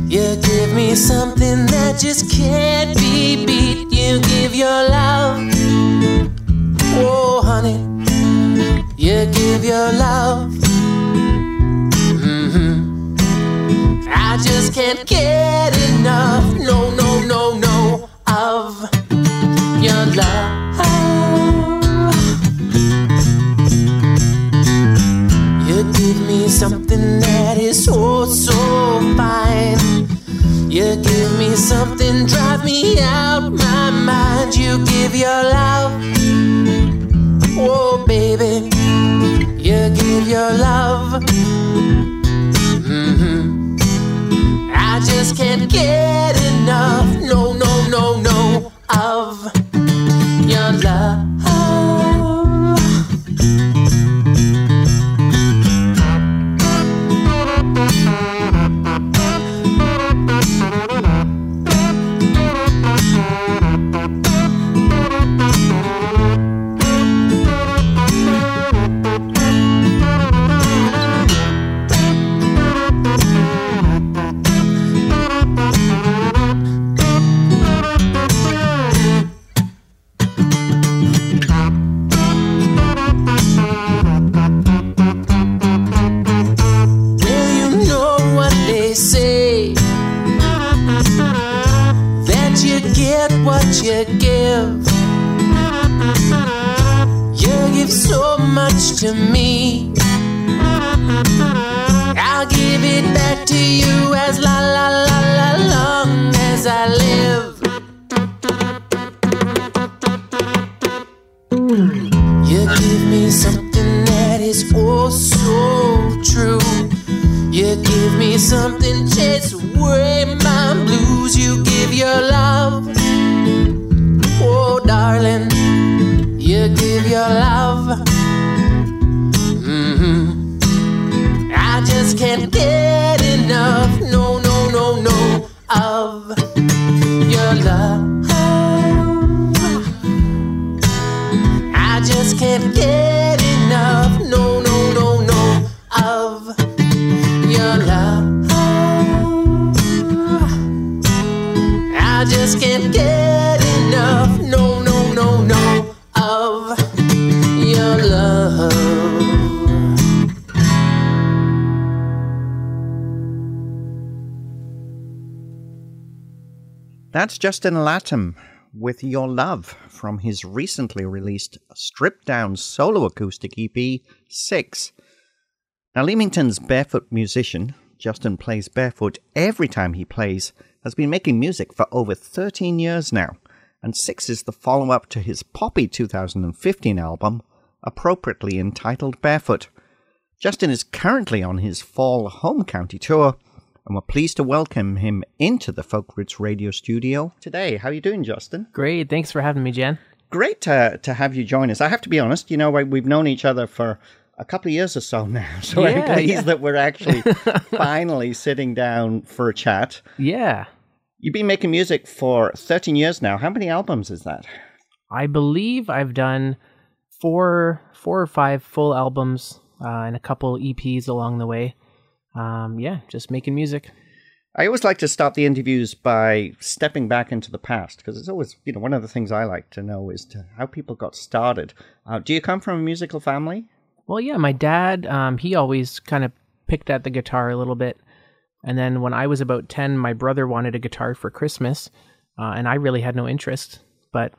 You give me something that just can't be beat. You give your love, oh honey. You give your love. I just can't get enough. No, no, no, no of your love. You give me something that is so, so fine. You give me something, drive me out my mind. You give your love, oh baby. You give your love. I just can't get enough. No, no, no, no of your love. You give so much to me. I'll give it back to you as long as I live. You give me something that is oh so true. You give me something chase away my blues. You give your love, oh darling, you give your love. I just can't get enough. No, no, no, no of your love. I just can't get enough. No, no, no, no of your love. I just can't get enough. No, no, no, no of your love. That's Justin Latham with Your Love from his recently released stripped-down solo acoustic EP, 6. Now, Leamington's barefoot musician, Justin plays barefoot every time he plays, has been making music for over 13 years now, and 6 is the follow-up to his poppy 2015 album, appropriately entitled Barefoot. Justin is currently on his fall home county tour, and we're pleased to welcome him into the Folk Roots radio studio today. How are you doing, Justin? Great. Thanks for having me, Jen. Great to have you join us. I have to be honest, you know, we've known each other for a couple of years or so now, so I'm pleased that we're actually finally sitting down for a chat. Yeah. You've been making music for 13 years now. How many albums is that? I believe I've done four or five full albums and a couple EPs along the way. Just making music. I always like to start the interviews by stepping back into the past, because it's always, you know, one of the things I like to know is how people got started. Do you come from a musical family? Well, yeah, my dad, he always kind of picked at the guitar a little bit. And then when I was about 10, my brother wanted a guitar for Christmas, and I really had no interest. But,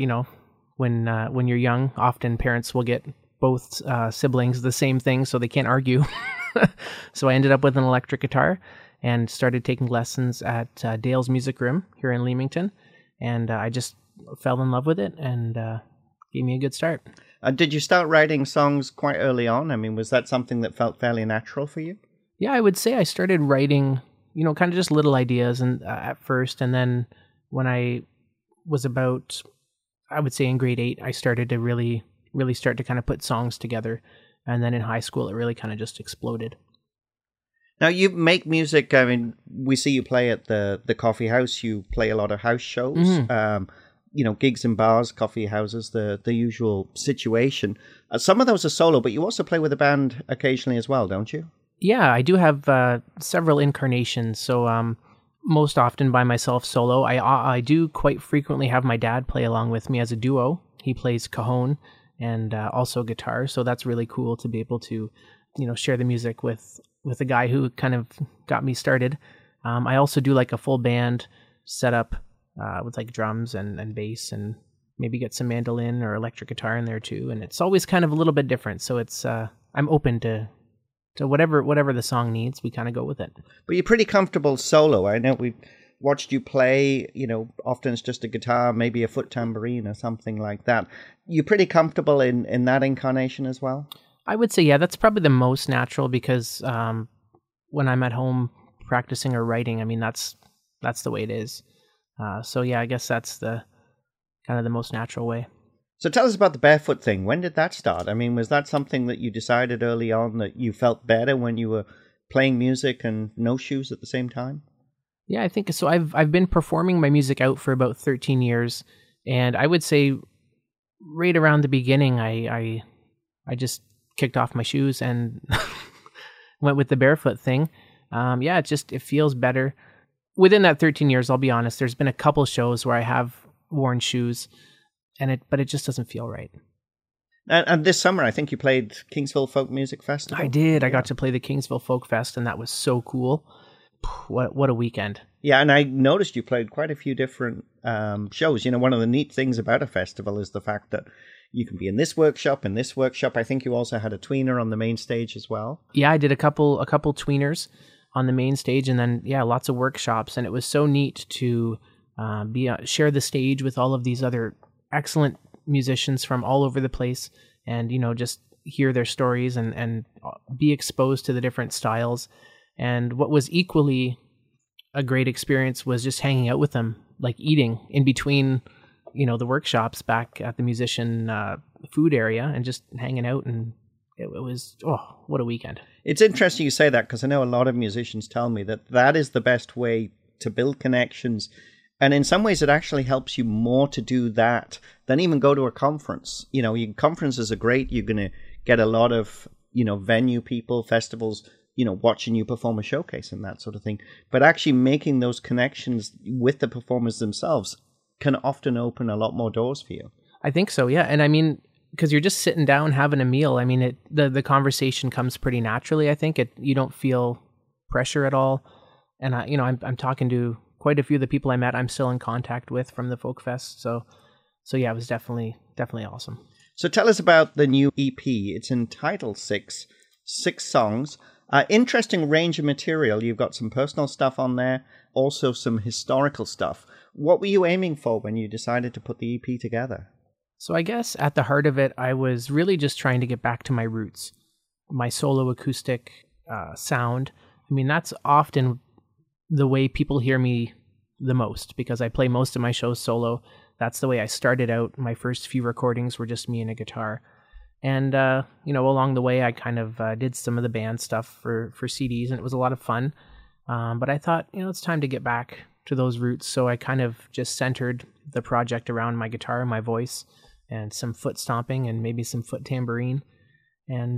when you're young, often parents will get both siblings the same thing, so they can't argue. So I ended up with an electric guitar and started taking lessons at Dale's Music Room here in Leamington. And I just fell in love with it and gave me a good start. Did you start writing songs quite early on? I mean, was that something that felt fairly natural for you? Yeah, I would say I started writing, kind of just little ideas and at first. And then when I was about, I would say in grade 8, I started to really start to kind of put songs together. And then in high school, it really kind of just exploded. Now, you make music. I mean, we see you play at the coffee house. You play a lot of house shows, gigs in bars, coffee houses, the usual situation. Some of those are solo, but you also play with a band occasionally as well, don't you? Yeah, I do have several incarnations. So most often by myself solo. I do quite frequently have my dad play along with me as a duo. He plays cajon and also guitar, so that's really cool to be able to, share the music with a guy who kind of got me started. I also do like a full band setup with like drums and bass, and maybe get some mandolin or electric guitar in there too. And it's always kind of a little bit different. So it's I'm open to whatever the song needs. We kind of go with it. But you're pretty comfortable solo. I know we've watched you play, often it's just a guitar, maybe a foot tambourine or something like that. You're pretty comfortable in that incarnation as well? I would say, yeah, that's probably the most natural because when I'm at home practicing or writing, I mean, that's the way it is. So yeah, I guess that's the kind of the most natural way. So tell us about the barefoot thing. When did that start? I mean, was that something that you decided early on that you felt better when you were playing music and no shoes at the same time? Yeah, I think so. I've been performing my music out for about 13 years, and I would say right around the beginning, I just kicked off my shoes and went with the barefoot thing. Yeah, it feels better. Within that 13 years, I'll be honest, there's been a couple shows where I have worn shoes, but it just doesn't feel right. And this summer, I think you played Kingsville Folk Music Festival. I did. Yeah. I got to play the Kingsville Folk Fest, and that was so cool. What a weekend. Yeah, and I noticed you played quite a few different shows. One of the neat things about a festival is the fact that you can be in this workshop, in this workshop. I think you also had a tweener on the main stage as well. Yeah, I did a couple tweeners on the main stage, and then, yeah, lots of workshops. And it was so neat to share the stage with all of these other excellent musicians from all over the place, and just hear their stories and be exposed to the different styles. And what was equally a great experience was just hanging out with them, like eating in between the workshops back at the musician food area, and just hanging out. And it was what a weekend. It's interesting you say that, because I know a lot of musicians tell me that is the best way to build connections. And in some ways, it actually helps you more to do that than even go to a conference. Conferences are great. You're going to get a lot of, venue people, festivals, watching you perform a showcase and that sort of thing. But actually making those connections with the performers themselves can often open a lot more doors for you. I think so, yeah. And I mean, because you're just sitting down having a meal. I mean, the conversation comes pretty naturally. I think you don't feel pressure at all. And I'm talking to quite a few of the people I met. I'm still in contact with from the Folk Fest. So yeah, it was definitely awesome. So tell us about the new EP. It's entitled Six songs. Interesting range of material. You've got some personal stuff on there, also some historical stuff. What were you aiming for when you decided to put the EP together? So I guess at the heart of it, I was really just trying to get back to my roots, my solo acoustic sound. I mean, that's often the way people hear me the most, because I play most of my shows solo. That's the way I started out. My first few recordings were just me and a guitar. And, along the way, I kind of did some of the band stuff for CDs, and it was a lot of fun. But I thought, it's time to get back to those roots. So I kind of just centered the project around my guitar and my voice, and some foot stomping and maybe some foot tambourine. And,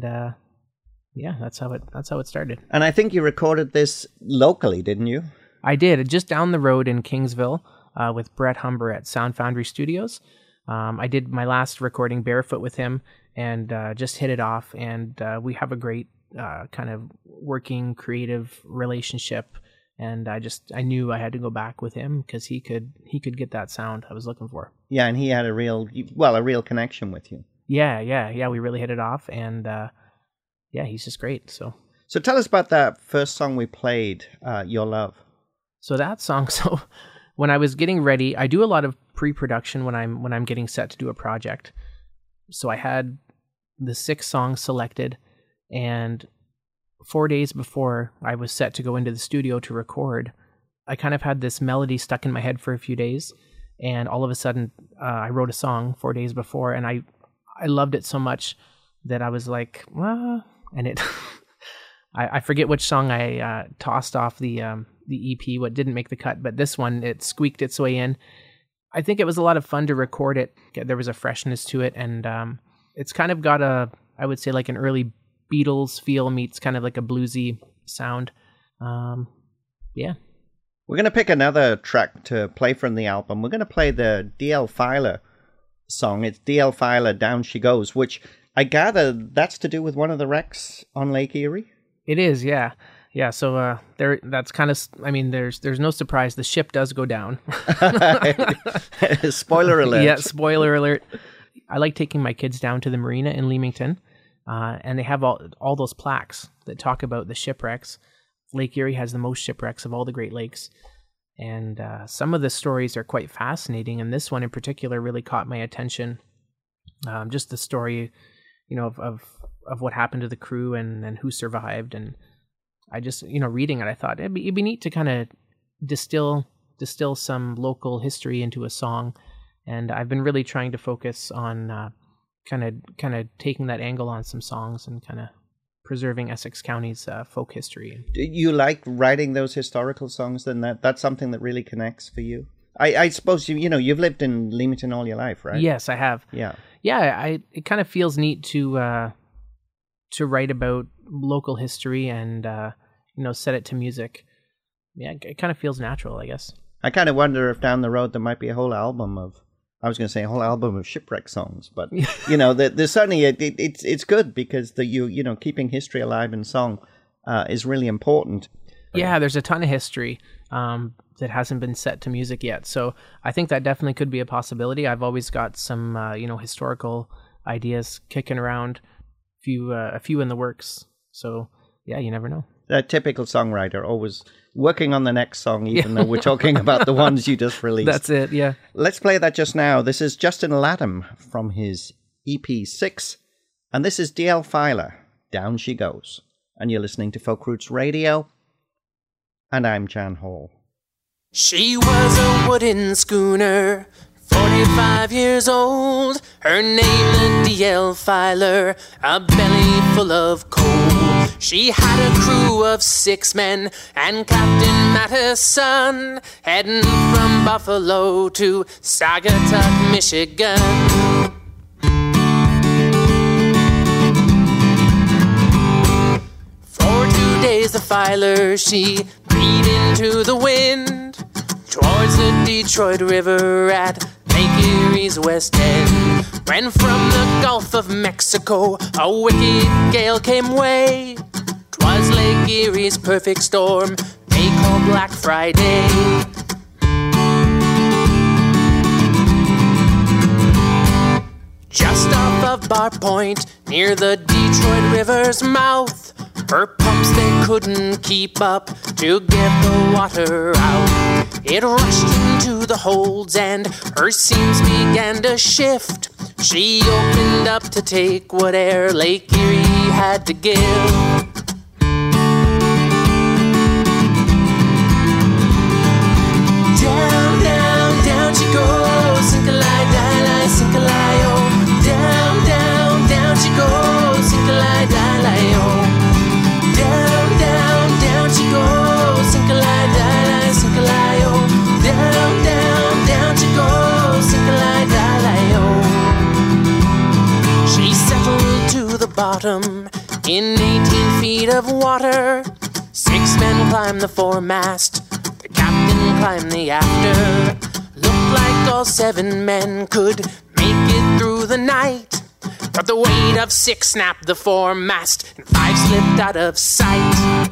that's how it started. And I think you recorded this locally, didn't you? I did, just down the road in Kingsville with Brett Humber at Sound Foundry Studios. I did my last recording barefoot with him, and just hit it off. And we have a great kind of working creative relationship. And I knew I had to go back with him, because he could get that sound I was looking for. Yeah, and he had a real connection with you. Yeah. We really hit it off, and he's just great. So tell us about that first song we played, Your Love. So that song. So when I was getting ready, I do a lot of pre-production when I'm getting set to do a project. So I had the 6 songs selected, and 4 days before I was set to go into the studio to record, I kind of had this melody stuck in my head for a few days, and all of a sudden I wrote a song 4 days before, and I loved it so much that I was like, and it I forget which song I tossed off the EP, what didn't make the cut, but this one, it squeaked its way in. I think it was a lot of fun to record it. There was a freshness to it, and it's kind of got I would say like an early Beatles feel meets kind of like a bluesy sound. Yeah. We're going to pick another track to play from the album. We're going to play the D.L. Filer song. It's D.L. Filer, Down She Goes, which I gather that's to do with one of the wrecks on Lake Erie? It is, yeah. Yeah, so that's kind of, I mean, there's no surprise. The ship does go down. Spoiler alert. Yeah, spoiler alert. I like taking my kids down to the marina in Leamington, and they have all those plaques that talk about the shipwrecks. Lake Erie has the most shipwrecks of all the Great Lakes, and some of the stories are quite fascinating, and this one in particular really caught my attention. Just the story, of what happened to the crew and who survived, and I just, reading it, I thought it'd be neat to kind of distill some local history into a song, and I've been really trying to focus on kind of taking that angle on some songs and kind of preserving Essex County's folk history. Do you like writing those historical songs? Then that's something that really connects for you. I suppose you've lived in Leamington all your life, right? Yes, I have. Yeah. It kind of feels neat to write about local history and set it to music. Yeah, it kind of feels natural, I guess. I kind of wonder if down the road there might be a whole album of shipwreck songs, but there's certainly it's good because keeping history alive in song is really important. Yeah, there's a ton of history that hasn't been set to music yet, so I think that definitely could be a possibility. I've always got some historical ideas kicking around, a few in the works. So yeah, you never know. A typical songwriter, always working on the next song, even though we're talking about the ones you just released. That's it, yeah. Let's play that just now. This is Justin Latham from his EP 6, and this is D.L. Filer, Down She Goes. And you're listening to Folk Roots Radio, and I'm Jan Hall. She was a wooden schooner, 45 years old, her name the D.L. Filer, a belly full of coal. She had a crew of 6 men and Captain Mattison, heading from Buffalo to Saugatuck, Michigan. For 2 days the Filer, she beat into the wind towards the Detroit River at Lake Erie's west end, when from the Gulf of Mexico a wicked gale came way. 'Twas Lake Erie's perfect storm they call Black Friday. Just off of Bar Point, near the Detroit River's mouth, her pumps they couldn't keep up to get the water out. It rushed into the holds and her seams began to shift. She opened up to take what air Lake Erie had to give. Down, down, down she goes, sink-a-lie, die-lie, sink-a-lie, oh. Down, down, down she goes, sink-a-lie, die-lie, oh. Down, down, down she goes, sink-a-lie, die-lie, sink-a-lie, oh. Down, down, down she goes, sink-a-lie, die-lie, oh. She settled to the bottom in 18 feet of water. 6 men climbed the foremast, the captain climbed the after. Looked like all 7 men could make it through the night, but the weight of 6 snapped the foremast and 5 slipped out of sight.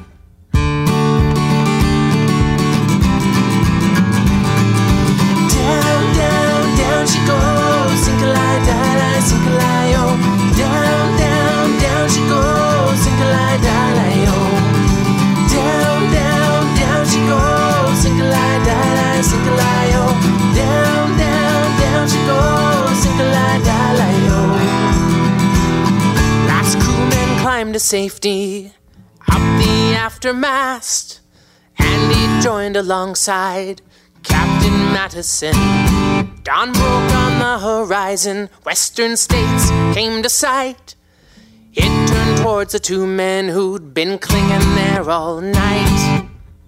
Down, down, down she goes, sink-a-lie, die-lie, sink-a-lie, oh. Down, down, down she goes, sink-a-lie, die-lie, oh. Down, down, down she goes, sink-a-lie, die-lie, sink-a-lie, oh. Down, down, down she goes, sink-a-lie, die-lie, oh. Last crewman climbed to safety up the aftermast, and he joined alongside Captain Mattison. Dawn broke on the horizon, western states came to sight. It turned towards the 2 men who'd been clinging there all night.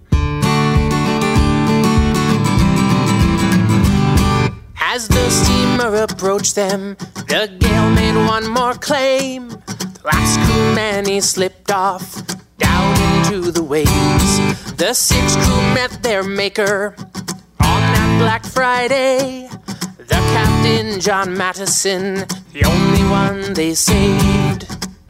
As the steamer approached them, the gale made one more claim. The last crewman, he slipped off down into the waves. The six crew met their maker on that Black Friday. The captain, John Mattison, the only one they saved.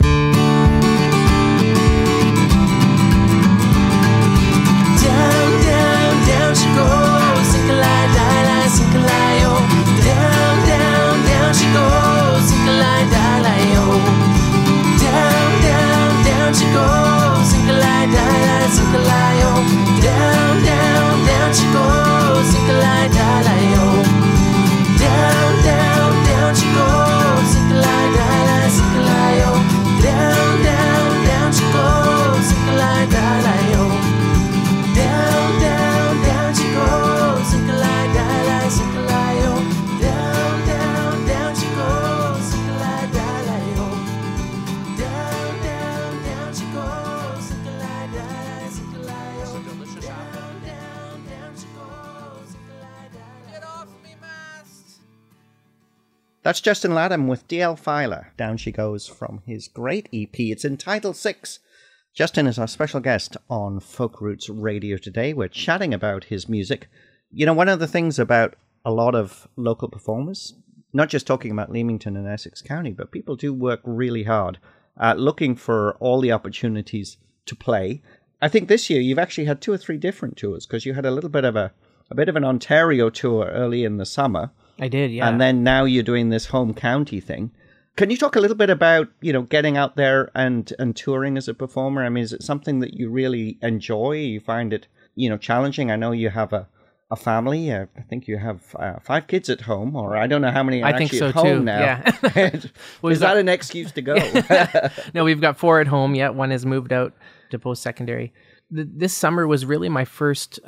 Down, down, down she goes, sink-a-lie, die-lie, sink-a-lie, oh. Down, down, down she goes, sink-a-lie, die-lie, oh. Down, down, down she goes, sink-a-lie, die-lie, sink-a-lie, oh. Down, down, down she goes, sink-a-lie, die-lie, oh. Down, down, down she goes, sink-a-lie, die-lie, sink-a-lie, oh. Down, down, down she goes, sink-a-lie, die-lie, oh. Down, down, down she goes, sink-a-lie, die-lie, sink-a-lie, oh. Down, down, down she goes, sink-a-lie, die-lie, oh. Down, down, down she goes, sink-a-lie, die-lie, sink-a-lie, oh. Down, down, down she goes, sink-a-lie, die-lie. Get off me, mast! That's Justin Latham with DL Filer. Down She Goes from his great EP. It's entitled 6. Justin is our special guest on Folk Roots Radio today. We're chatting about his music. You know, one of the things about a lot of local performers, not just talking about Leamington and Essex County, but people do work really hard looking for all the opportunities to play. I think this year you've actually had 2 or 3 different tours, because you had a little bit of an Ontario tour early in the summer. I did, yeah. And then now you're doing this home county thing. Can you talk a little bit about, you know, getting out there and touring as a performer? I mean, is it something that you really enjoy? You find it, you know, challenging? I know you have a family. I think you have 5 kids at home, or I don't know how many are I think actually so at home too. now. Yeah. Is that an excuse to go? No, we've got 4 at home. Yeah, one has moved out to post-secondary. This summer was really my first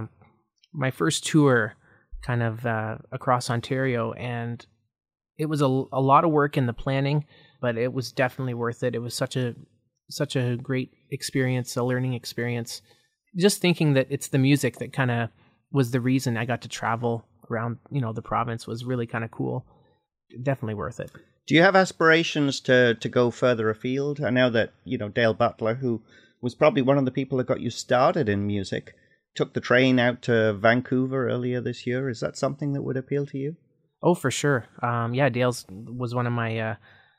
tour kind of across Ontario, and it was a lot of work in the planning, but it was definitely worth it. It was such a great experience, a learning experience. Just thinking that it's the music that kind of was the reason I got to travel around, you know, the province was really kind of cool. Definitely worth it. Do you have aspirations to go further afield? I know that, you know, Dale Butler, who was probably one of the people that got you started in music, took the train out to Vancouver earlier this year. Is that something that would appeal to you? Oh, for sure. Yeah, Dale's was one of my,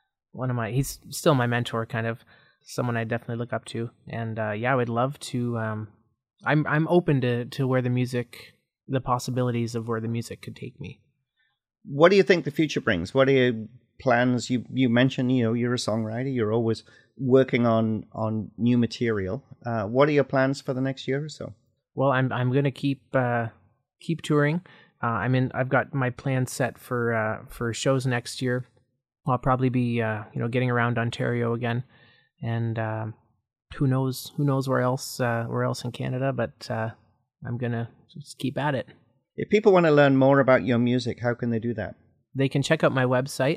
he's still my mentor, kind of someone I definitely look up to. And yeah, I would love to, I'm open to where the possibilities of where the music could take me. What do you think the future brings? What are your plans? You mentioned, you know, you're a songwriter. You're always working on new material. What are your plans for the next year or so? Well, I'm going to keep touring. I've got my plans set for shows next year. I'll probably be getting around Ontario again, and who knows where else in Canada. But I'm gonna just keep at it. If people want to learn more about your music, how can they do that? They can check out my website,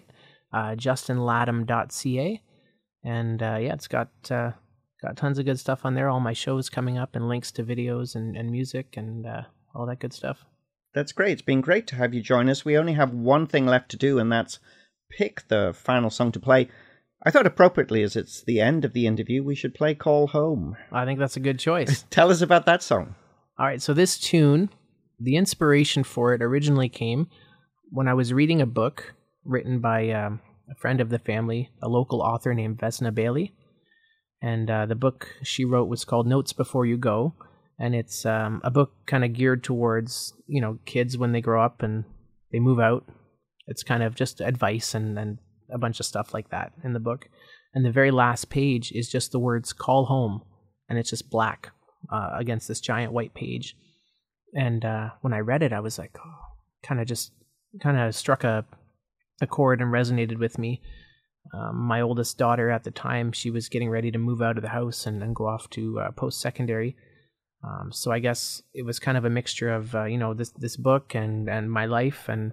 justinlatham.ca, and it's got tons of good stuff on there. All my shows coming up, and links to videos and music and all that good stuff. That's great. It's been great to have you join us. We only have one thing left to do, and that's pick the final song to play. I thought appropriately, as it's the end of the interview, we should play Call Home. I think that's a good choice. Tell us about that song. All right, so this tune, the inspiration for it originally came when I was reading a book written by a friend of the family, a local author named Vesna Bailey. And the book she wrote was called Notes Before You Go. And it's a book kind of geared towards, you know, kids when they grow up and they move out. It's kind of just advice and a bunch of stuff like that in the book. And the very last page is just the words "call home," and it's just black against this giant white page. And when I read it, I was like, kind of struck a chord and resonated with me. My oldest daughter at the time, she was getting ready to move out of the house and go off to post-secondary. So I guess it was kind of a mixture of this book and my life, and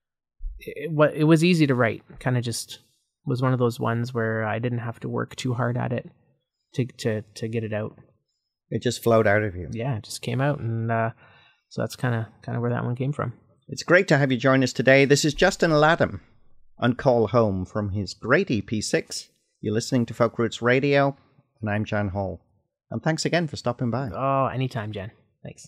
it was easy to write. Kind of just was one of those ones where I didn't have to work too hard at it to get it out. It just flowed out of you. Yeah, it just came out, and so that's kind of where that one came from. It's great to have you join us today. This is Justin Latham on Call Home from his great EP 6. You're listening to Folk Roots Radio, and I'm Jan Hall. And thanks again for stopping by. Oh, anytime, Jen. Thanks.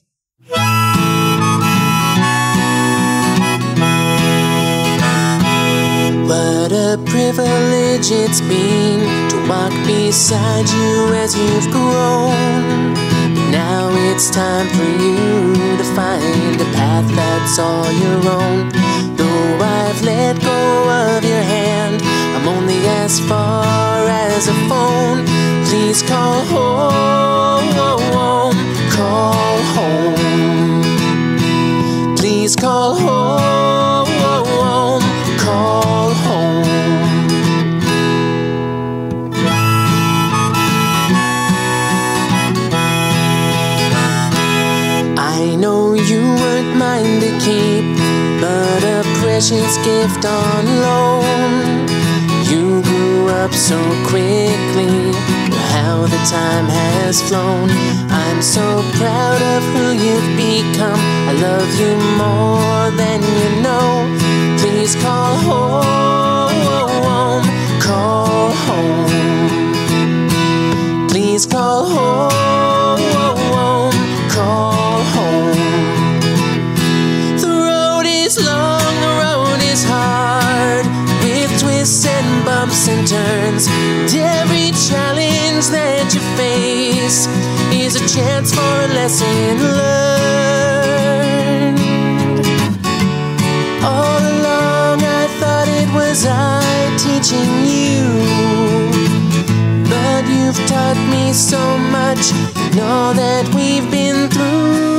What a privilege it's been to walk beside you as you've grown. Now it's time for you to find a path that's all your own. Though I've let go of your hand, I'm only as far as a phone. Please call home, call home. Please call home, call home. I know you weren't mine to keep, but a precious gift on loan. You grew up so quickly, how the time has flown. I'm so proud of who you've become. I love you more than you know. Please call home, call home. Please call home, call home. The road is long, the road is hard, with twists and bumps and turns. And every challenge that you face is a chance for a lesson learned. All along I thought it was I teaching you, but you've taught me so much in all that we've been through.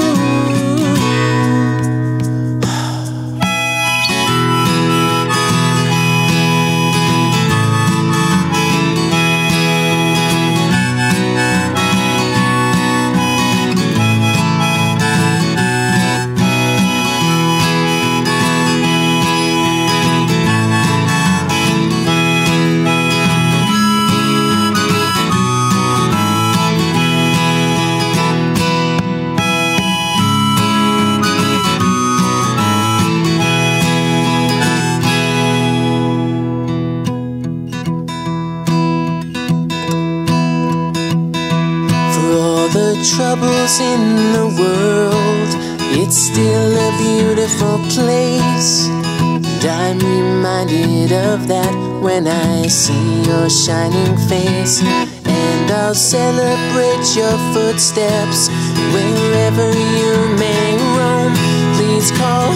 Troubles in the world, it's still a beautiful place. And I'm reminded of that when I see your shining face. And I'll celebrate your footsteps wherever you may roam. Please call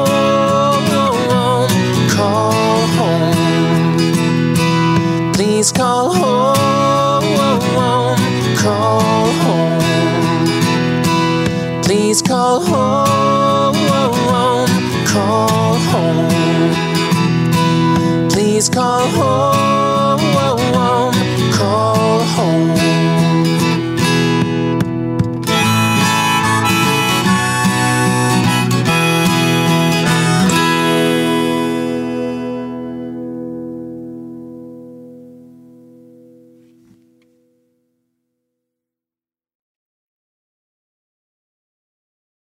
home, call home. Please call home, call home. Please call home, call home. Please call home.